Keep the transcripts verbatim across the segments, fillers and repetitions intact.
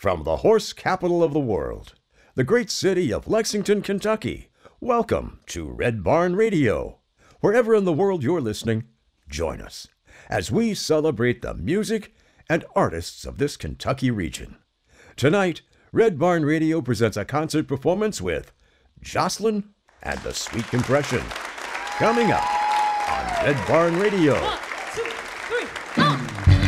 From the horse capital of the world, the great city of Lexington, Kentucky, welcome to Red Barn Radio. Wherever in the world you're listening, join us as we celebrate the music and artists of this Kentucky region. Tonight, Red Barn Radio presents a concert performance with Jocelyn and the Sweet Compression. Coming up on Red Barn Radio. One, two, three, go!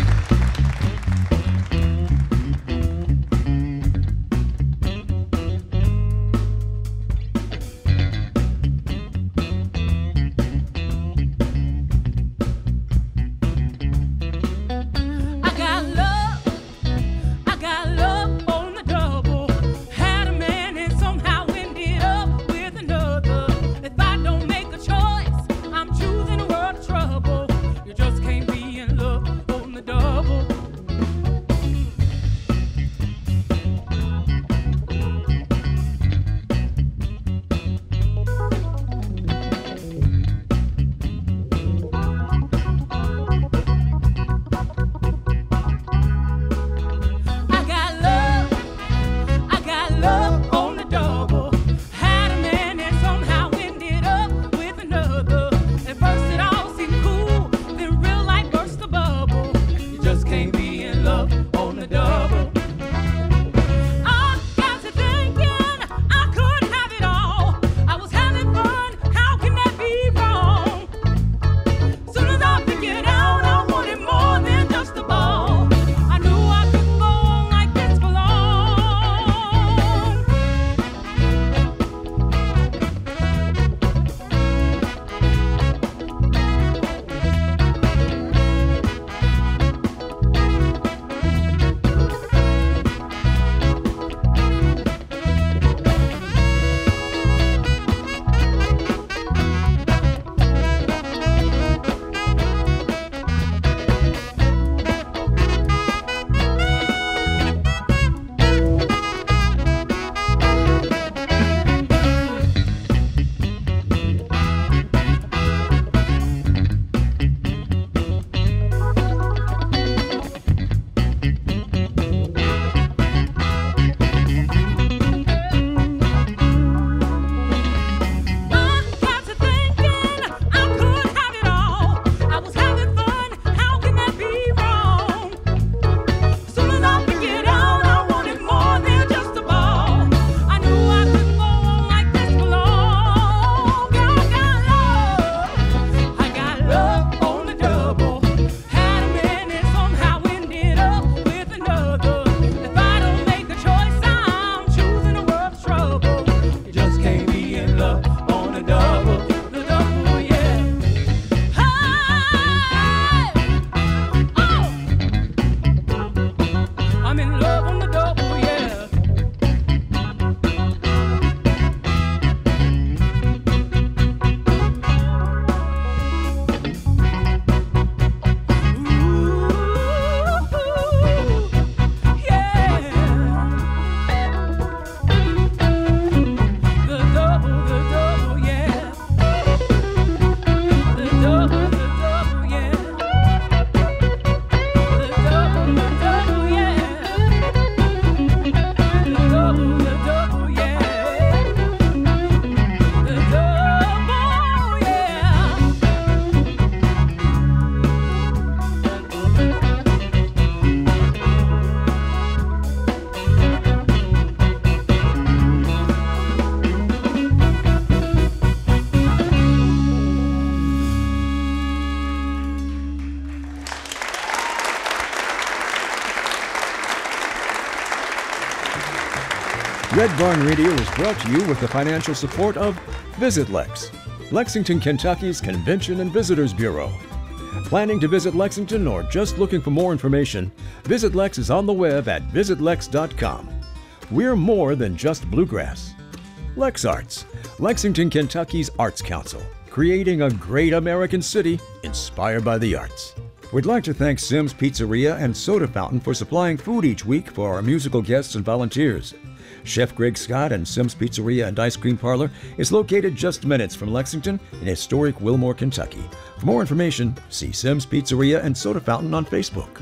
Red Barn Radio is brought to you with the financial support of Visit Lex, Lexington, Kentucky's Convention and Visitors Bureau. Planning to visit Lexington or just looking for more information, Visit Lex is on the web at visit lex dot com. We're more than just bluegrass. Lex Arts, Lexington, Kentucky's Arts Council, creating a great American city inspired by the arts. We'd like to thank Simms Pizzeria and Soda Fountain for supplying food each week for our musical guests and volunteers. Chef Greg Scott and Simms Pizzeria and Ice Cream Parlor is located just minutes from Lexington in historic Wilmore, Kentucky. For more information, see Simms Pizzeria and Soda Fountain on Facebook.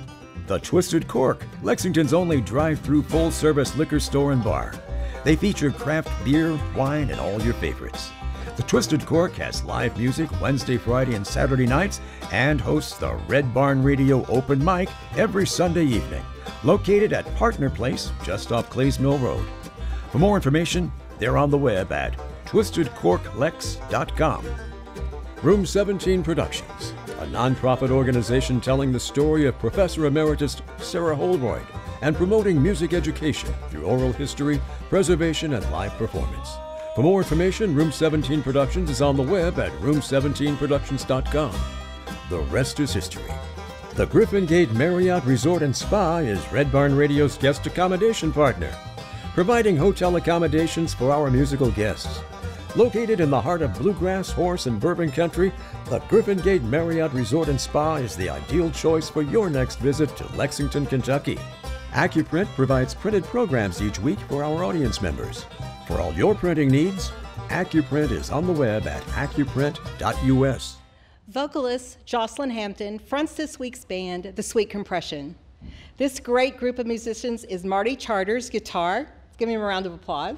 The Twisted Cork, Lexington's only drive-through full-service liquor store and bar. They feature craft beer, wine, and all your favorites. The Twisted Cork has live music Wednesday, Friday, and Saturday nights and hosts the Red Barn Radio Open Mic every Sunday evening, located at Partner Place, just off Clays Mill Road. For more information, they're on the web at twisted cork lex dot com. Room seventeen Productions, a nonprofit organization telling the story of Professor Emeritus Sarah Holroyd and promoting music education through oral history, preservation, and live performance. For more information, Room seventeen Productions is on the web at room seventeen productions dot com. The rest is history. The Griffin Gate Marriott Resort and Spa is Red Barn Radio's guest accommodation partner, providing hotel accommodations for our musical guests. Located in the heart of bluegrass, horse, and bourbon country, the Griffin Gate Marriott Resort and Spa is the ideal choice for your next visit to Lexington, Kentucky. AccuPrint provides printed programs each week for our audience members. For all your printing needs, AccuPrint is on the web at accuprint dot U S. Vocalist Jocelyn Hampton fronts this week's band, The Sweet Compression. This great group of musicians is Marty Charters, guitar. Let's give him a round of applause.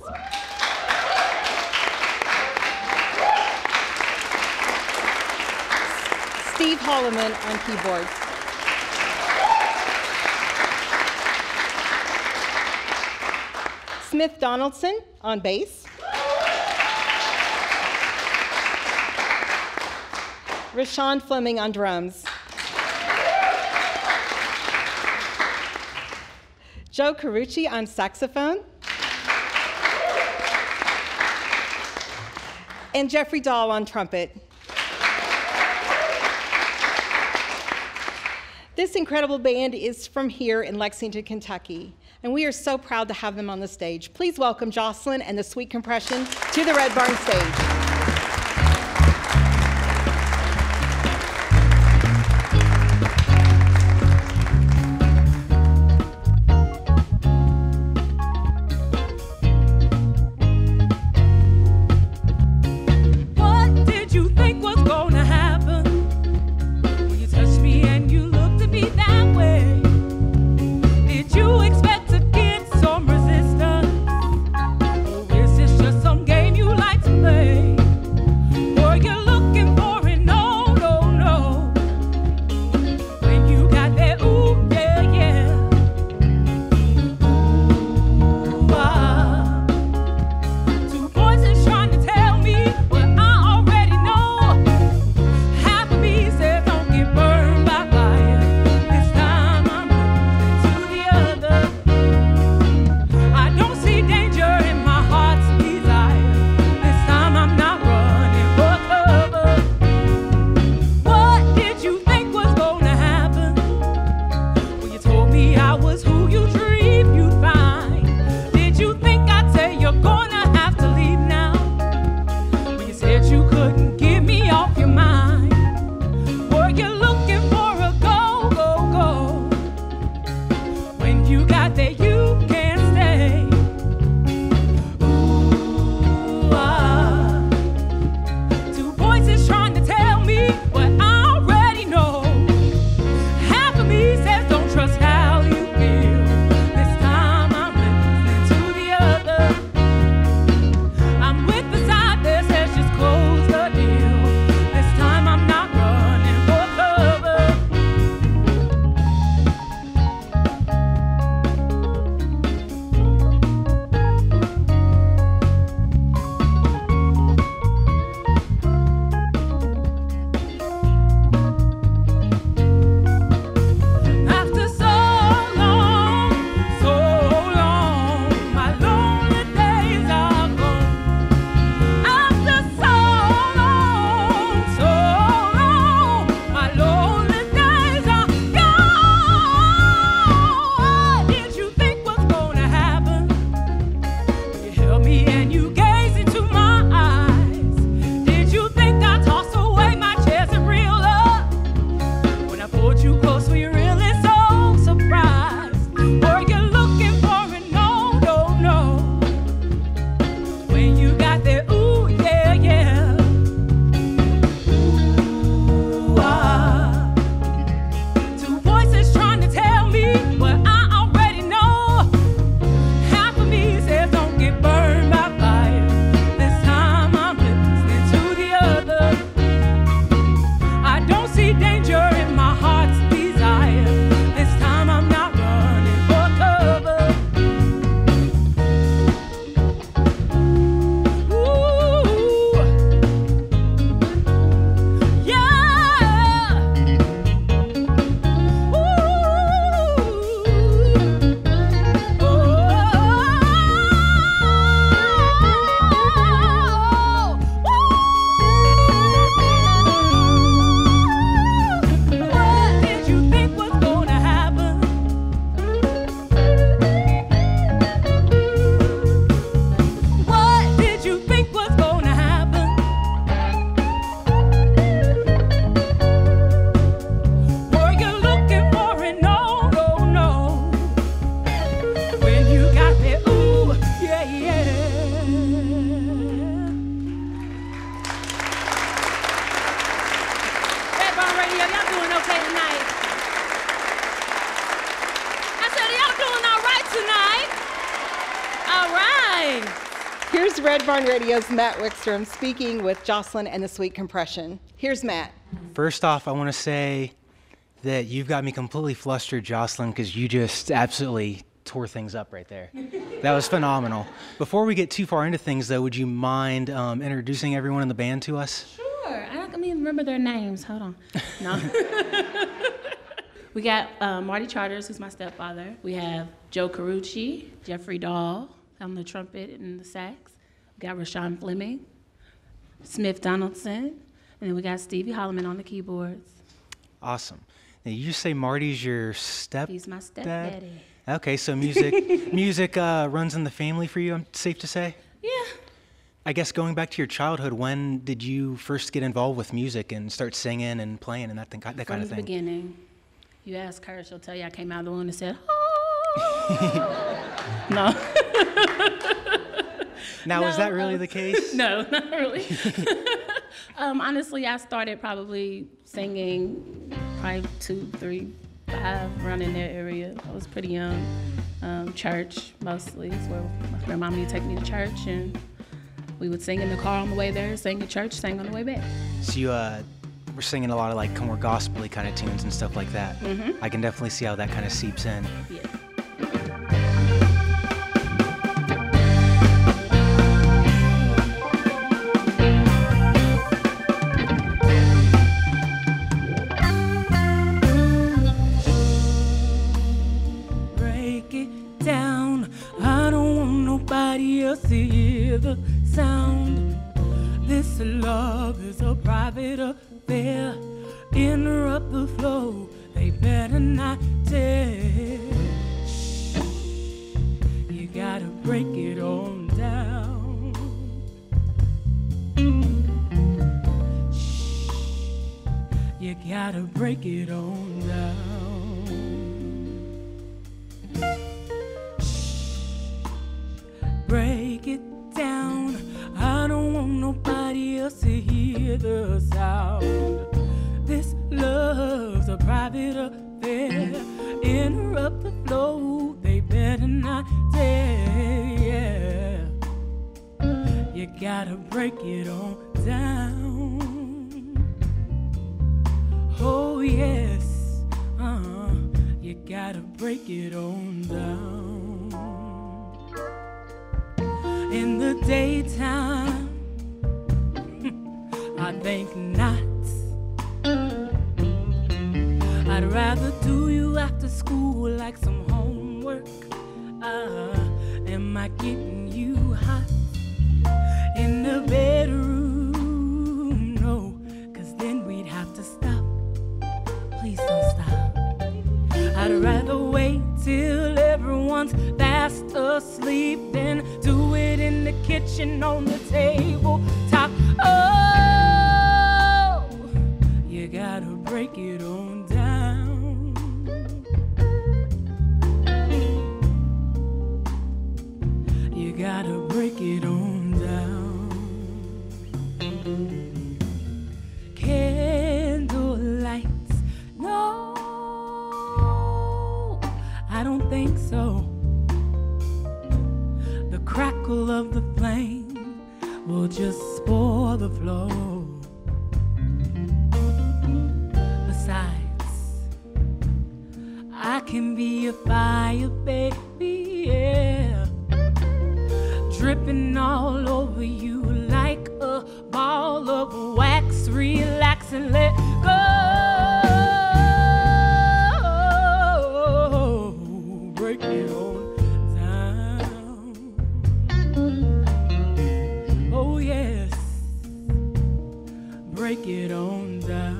Steve Holloman on keyboards. Smith Donaldson on bass. Rashawn Fleming on drums. Joe Carucci on saxophone. And Jeffrey Dahl on trumpet. This incredible band is from here in Lexington, Kentucky, and we are so proud to have them on the stage. Please welcome Jocelyn and the Sweet Compression to the Red Barn stage. Some game you like to play. Here's Red Barn Radio's Matt Wickstrom speaking with Jocelyn and the Sweet Compression. Here's Matt. First off, I want to say that you've got me completely flustered, Jocelyn, because you just absolutely tore things up right there. That was phenomenal. Before we get too far into things, though, would you mind um, introducing everyone in the band to us? Sure. I don't even remember their names. Hold on. No. We got uh, Marty Charters, who's my stepfather. We have Joe Carucci, Jeffrey Dahl on the trumpet and the sax. We got Rashawn Fleming, Smith Donaldson, and then we got Stevie Holloman on the keyboards. Awesome. Now, you just say Marty's your step He's my dad? stepdaddy. Okay, so music music uh, runs in the family for you, I'm safe to say? Yeah. I guess going back to your childhood, when did you first get involved with music and start singing and playing and that, thing, that From kind of the thing? beginning. You ask her, she'll tell you I came out of the womb and said, oh. No. Now, No, is that really um, the case? No, not really. um, honestly, I started probably singing probably two, three, five, around in that area. I was pretty young. Um, church, mostly, is where my grandma would take me to church, and we would sing in the car on the way there, sing at church, sing on the way back. So you uh, were singing a lot of like more gospel-y kind of tunes and stuff like that. Mm-hmm. I can definitely see how that kind of seeps in. Yeah. The sound. This love is a private affair. Interrupt the flow, they better not tell. Shh. You gotta break it on down. Shh. You gotta break it on down. Break it down. I don't want nobody else to hear the sound. This love's a private affair. Interrupt the flow, they better not dare. Yeah. You gotta break it on down. Oh yes, uh-huh. You gotta break it on down. In the daytime, I think not. I'd rather do you after school like some homework. Uh, am I getting you hot in the bedroom? No, cause then we'd have to stop. Please don't stop. I'd rather wait till everyone's fast asleep than do it in the kitchen on the table top. Oh, you gotta break it on down. You gotta break it on down. Candle lights, no, I don't think so. The crackle of the flame will just spoil the flow. Besides, I can be a fire, baby, yeah. Dripping all over you like a ball of wax. Relax and let go. Break it on down. Oh yes, break it on down.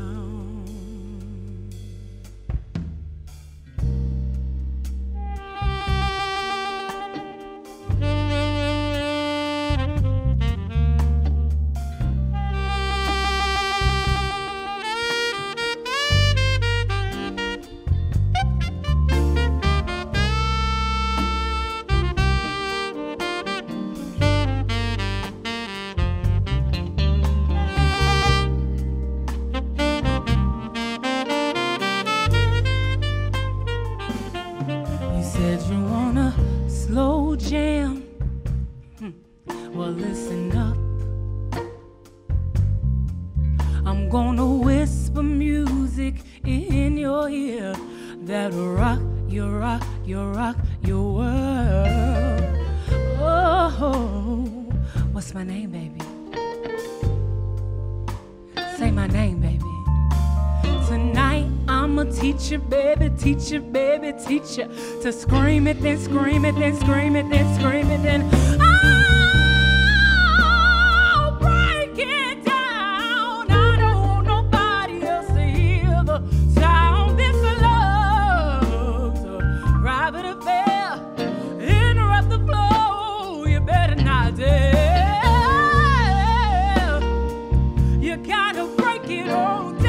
Well, listen up. I'm gonna whisper music in your ear that'll rock your rock, your rock, your world. Oh, what's my name, baby? Say my name, baby. Tonight I'm a teacher, baby, teacher, baby, teacher. To scream it, then scream it, then scream it, then scream it, then oh, break it down. I don't want nobody else to hear the sound. This love's a private affair. Interrupt the flow, you better not dare. You gotta break it all down.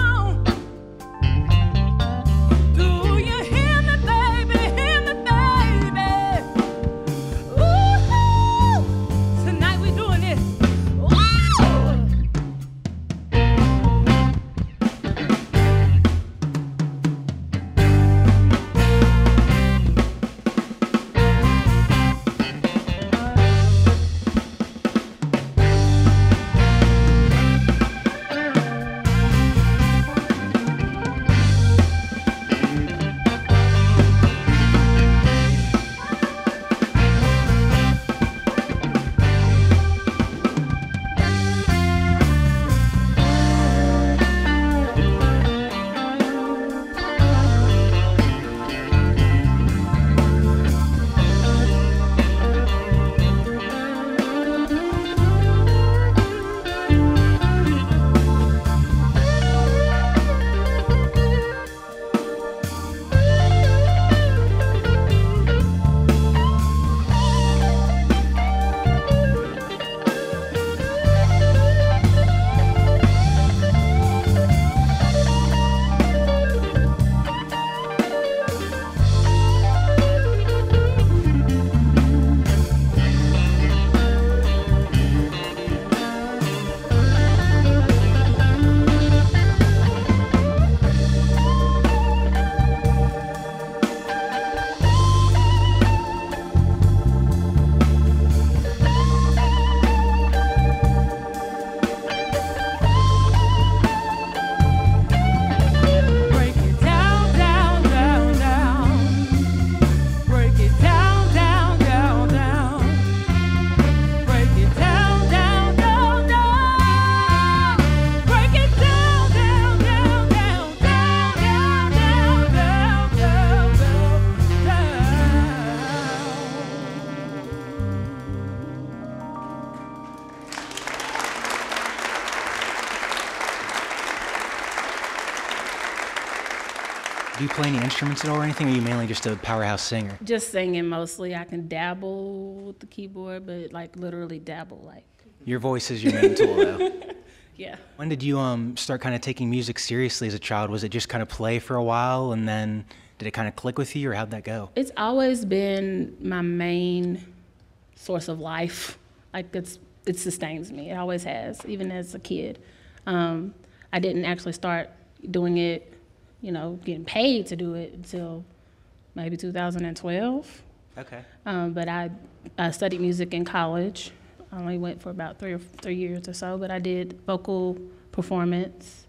Do you play any instruments at all or anything, or are you mainly just a powerhouse singer? Just singing mostly. I can dabble with the keyboard, but like literally dabble like. Your voice is your main tool, though. Yeah. When did you um start kind of taking music seriously as a child? Was it just kind of play for a while, and then did it kind of click with you, or how'd that go? It's always been my main source of life. Like it's it sustains me. It always has, even as a kid. Um, I didn't actually start doing it, you know, getting paid to do it until maybe two thousand twelve. Okay. Um, but I, I studied music in college. I only went for about three or three years or so, but I did vocal performance,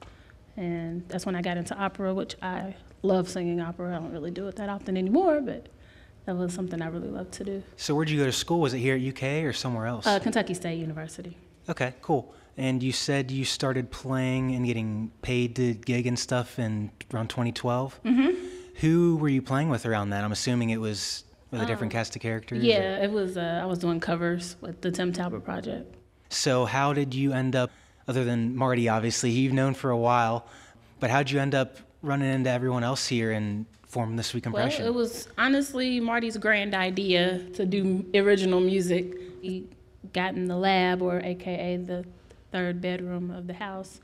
and that's when I got into opera, which I love singing opera. I don't really do it that often anymore, but that was something I really loved to do. So where'd you go to school? Was it here at U K or somewhere else? Uh, Kentucky State University. Okay, cool. And you said you started playing and getting paid to gig and stuff in around twenty twelve? Mm-hmm. Who were you playing with around that? I'm assuming it was with a different Um, cast of characters? Yeah, or? it was. Uh, I was doing covers with the Tim Talbot Project. So how did you end up, other than Marty, obviously, you've known for a while, but how'd you end up running into everyone else here and form the Sweet Compression? Well, it was honestly Marty's grand idea to do original music. He got in the lab, or A K A the third bedroom of the house,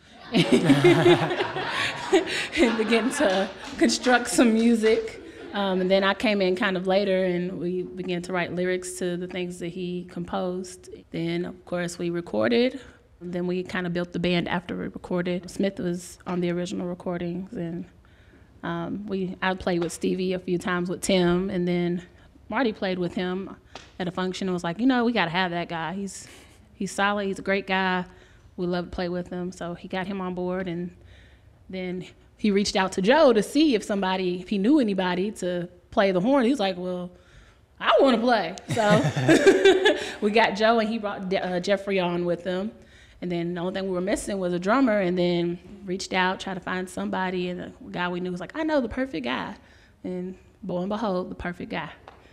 and began to construct some music. Um, and then I came in kind of later, and we began to write lyrics to the things that he composed. Then, of course, we recorded. Then we kind of built the band after we recorded. Smith was on the original recordings, and um, we I played with Stevie a few times with Tim, and then Marty played with him at a function and was like, you know, we got to have that guy. He's he's solid. He's a great guy. We love to play with him. So he got him on board, and then he reached out to Joe to see if somebody, if he knew anybody to play the horn. He was like, well, I want to play. So we got Joe, and he brought uh, Jeffrey on with him. And then the only thing we were missing was a drummer, and then reached out, tried to find somebody, and the guy we knew was like, I know the perfect guy. And lo and behold, the perfect guy.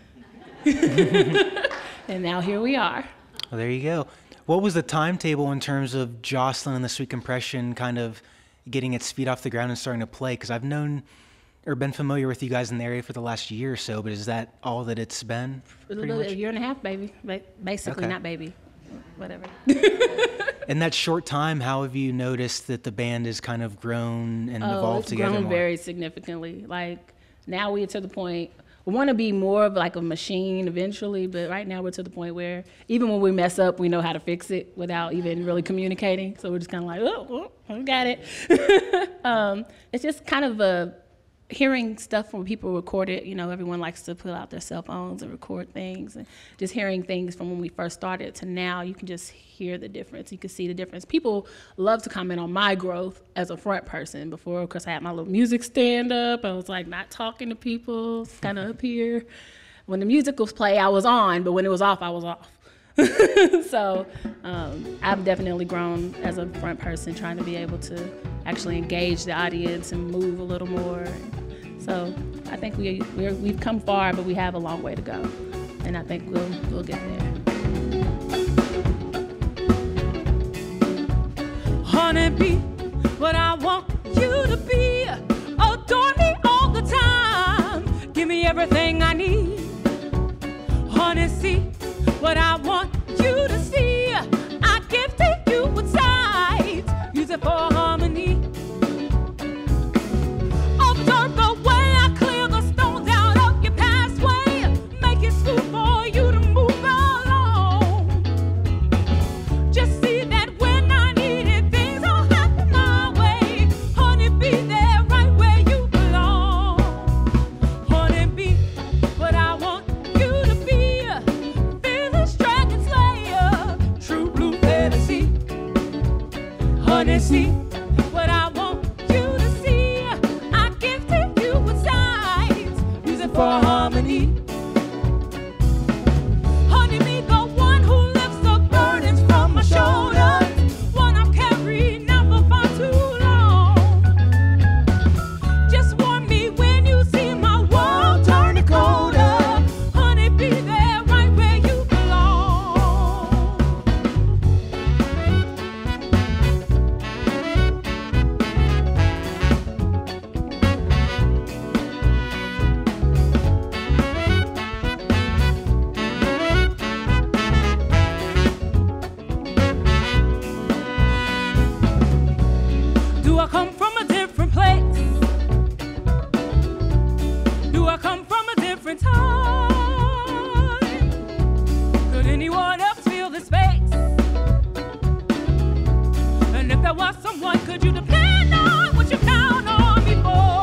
And now here we are. Well, there you go. What was the timetable in terms of Jocelyn and the Sweet Compression kind of getting its feet off the ground and starting to play? Because I've known or been familiar with you guys in the area for the last year or so, but is that all that it's been? A, little, a year and a half, baby. Basically, okay. Not baby. Whatever. In that short time, how have you noticed that the band has kind of grown and oh, evolved it's together grown more? Very significantly. Like, now we're to the point, we want to be more of like a machine eventually, but right now we're to the point where even when we mess up, we know how to fix it without even really communicating. So we're just kind of like, oh, oh, we got it. um, it's just kind of a, hearing stuff when people record it. You know, everyone likes to pull out their cell phones and record things, and just hearing things from when we first started to now, you can just hear the difference. You can see the difference. People love to comment on my growth as a front person. Before, because I had my little music stand up, I was like not talking to people, kind of up here. When the music was play, I was on, but when it was off, I was off. So um, I've definitely grown as a front person, trying to be able to actually engage the audience and move a little more. So I think we we're, we've come far, but we have a long way to go, and I think we'll we'll get there. Honey, be what I want you to be. Adore me all the time. Give me everything I need. Honey, see what I want you to see. I give to you with sight. Use it for harmony. Observe the way I clear the stones out of your pathway. Make it smooth for you to move along. Just see that when I need it, things will happen my way. Honey, be there right where you belong. Honey, be what I want you to be. Fearless dragon slayer, true blue fantasy. Honey, see what I want you to see. I give to you with sight. Use it for harmony. Honey, be the one who lifts the burdens from my shoulders. One I'm carrying now for far too long. Just warn me when you see my world turning colder. Honey, be there right where you belong. Do I come from a different place? Do I come from a different time? Could anyone else feel this space? And if there was someone, could you depend on what you count on me for?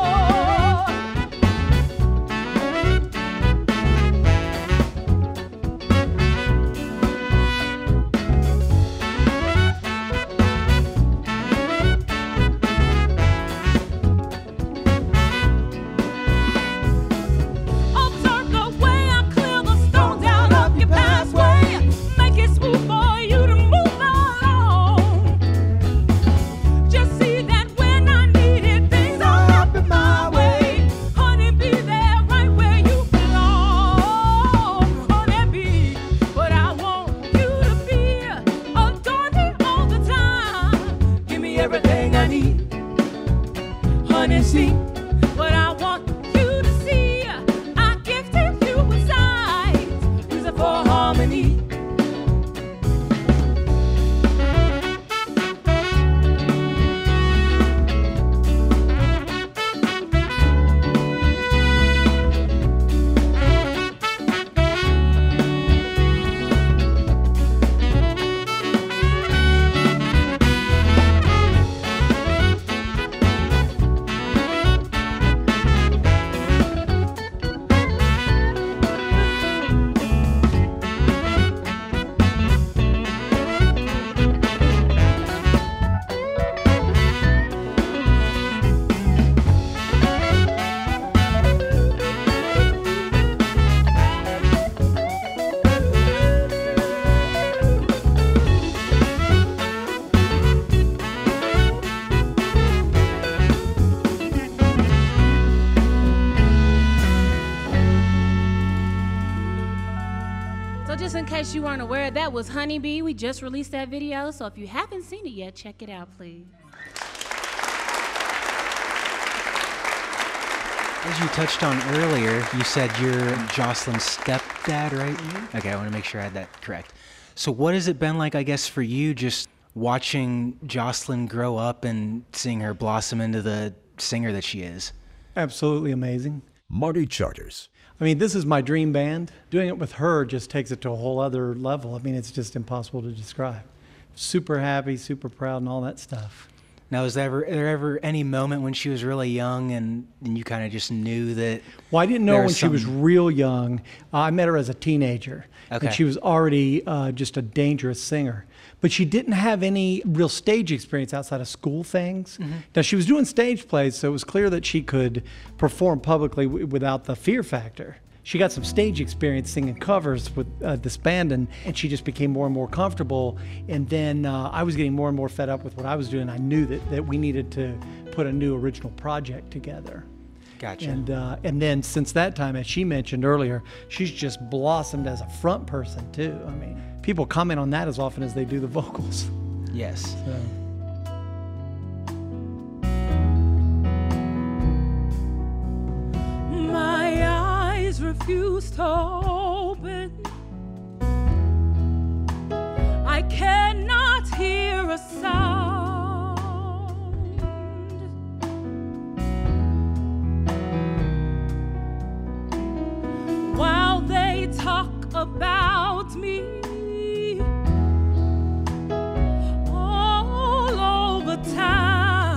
Observe the way I clear the stones out of your pathway. Make it smooth for you to move along. Just see So just in case you weren't aware, that was Honeybee. We just released that video, so if you haven't seen it yet, check it out, please. As you touched on earlier, you said you're Jocelyn's stepdad, right? Mm-hmm. Okay, I want to make sure I had that correct. So what has it been like, I guess, for you just watching Jocelyn grow up and seeing her blossom into the singer that she is? Absolutely amazing. Marty Charters. I mean, this is my dream band. Doing it with her just takes it to a whole other level. I mean, it's just impossible to describe. Super happy, super proud, and all that stuff. Now, was there ever, there ever any moment when she was really young and, and you kind of just knew that? Well, I didn't know there when was she was something- real young. Uh, I met her as a teenager, Okay. and she was already uh, just a dangerous singer. But she didn't have any real stage experience outside of school things. Mm-hmm. Now, she was doing stage plays, so it was clear that she could perform publicly w- without the fear factor. She got some stage experience singing covers with uh, this band, and, and she just became more and more comfortable. And then uh, I was getting more and more fed up with what I was doing. I knew that, that we needed to put a new original project together. Gotcha. And uh, and then since that time, as she mentioned earlier, she's just blossomed as a front person too. I mean, people comment on that as often as they do the vocals. Yes. So. My eyes refuse to open. I cannot hear a sound. While they talk about me all over town.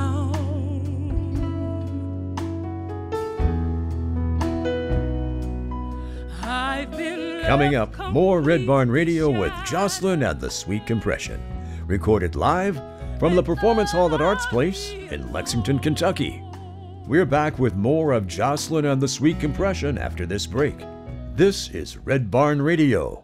I've been Coming left up, more Red Barn Radio completely with Jocelyn and the Sweet Compression. Recorded live from the Performance Hall at Arts Place in Lexington, Kentucky. We're back with more of Jocelyn and the Sweet Compression after this break. This is Red Barn Radio.